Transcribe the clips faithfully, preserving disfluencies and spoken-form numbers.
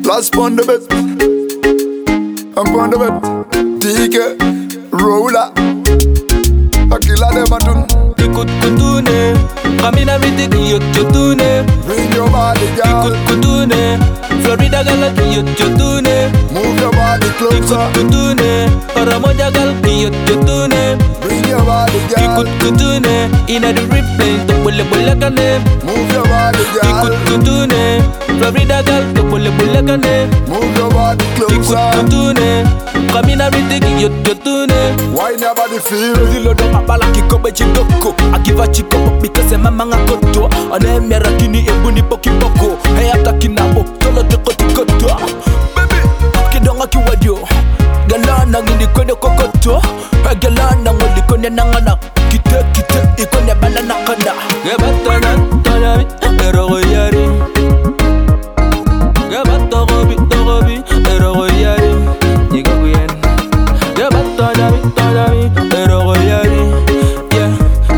Last on the bed, I'm on the bed. T K, roller, a killer them a tune. Ikut kutune, kamina viti kiyot jotune. Bring your body, girl. Ikut kutune, Florida gala kiyot jotune. Move your body closer. Ikut kutune, Paramoja gal kiyot jotune. Bring your body, girl. Ikut kutune, inna the replay to bulle bulle kane. Move your body, girl. Ikut kutune, Florida gal to bulle bulle kane. Move your body Ikut closer. kutune, kamina viti kiyot jotune. Why nobody feel? Zilo do mabala kikobe chidoko. Akiva chikobo because mama ngakoto. Anemia rakini ebuni poki poko. Hey atakinabo tolo toko tikoto. Baby kidonga kiwadio. Galana ngindi kwenye kokoto. Galana ngoli kwenye nangana. Kite kite ikwenye banana kanda. Gebatana tana erogo yari. Gebato gobi togobi erogo yari. Nigo kuyen. Gebatana tana erogo yari. Yeah.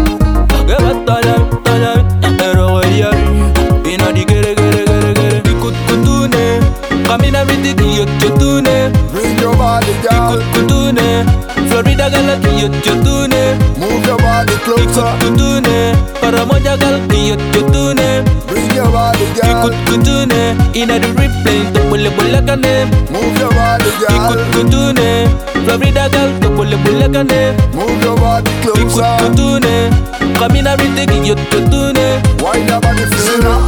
Gebatana tana erogo yari. Ina di gere gere gere gere. Ikut kutune, kamina viti kiyot jotune. Bring your body, girl. Ikut kutune, Florida gala kiyot jotune. Move your body closer. Kutune, Paramoja gal kiyot jotune. Bring your body, girl. Ikut kutune, inna the replay to bulle bulle kane. Move your body, Ikut girl. kutune, Florida gal to bulle bulle kane. Move your body Ikut closer. kutune, kamina viti kiyot jotune. Why nobody feel? Zina,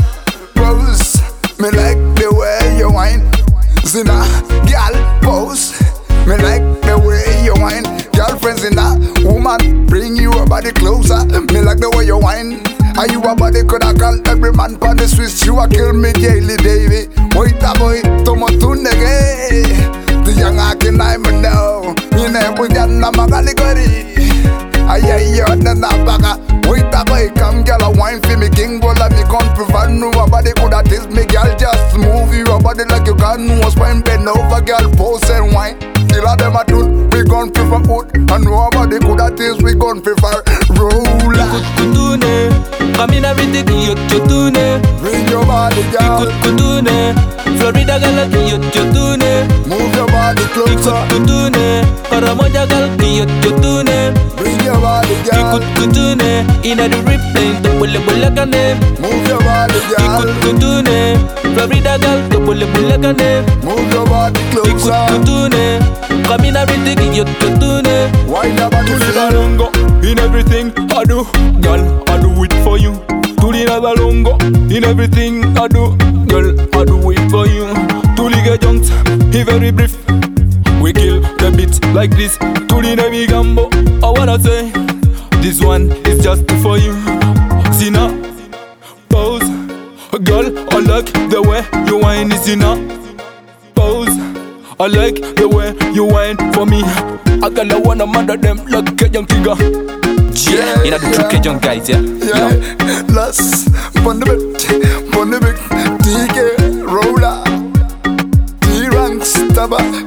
Rose, me like the way you whine. Zina, girl, pose. Me like the way you whine. Girlfriends in that woman, bring your body closer. Me like the way you whine. Are you a body coulda call every man pon the Swiss? You a kill me daily, Davy. Wait a boy, tomo tunege. The young akin I me know. You never get na magaligori. Ay ay yo na na baka. Wait a boy, come girl a wine for me king bola me can't prevent no body coulda taste me girl. Just move your body like you got no spine bend over girl pose and wine. Kill a them a tune, we gon' prefer food. And nobody coulda taste, we gon' prefer roller. Ikut kutune, kamina viti kiyot jotune. Bring your body, girl. Ikut kutune, Florida gala kiyot jotune. Move your body closer. Ikut kutune, Paramoja gal kiyot jotune. Bring your body, girl. Ikut kutune, inna the replay to bulle bulle kane. Move your body, Ikut girl. kutune, Florida gal to bulle bulle kane. Move your body Ikut closer. kutune, kamina viti kiyot jotune. Why nobody Tulina feel? longo in everything I do, girl, I do it for you. Tulina longo in everything I do, girl, I do it for you. Tuliga junks, he very brief. We kill the beat like this. Tulina mi gambo, I wanna say, this one is just for you. Zina, pose, girl, I like the way you whine, Zina, pose. I like the way you whine for me. I gotta wanna murder them like a young tiger. Yeah, you know the true Cajun guys, yeah. Yeah, last pon the bed, pon the bed. T K, roller, T ranks, taba.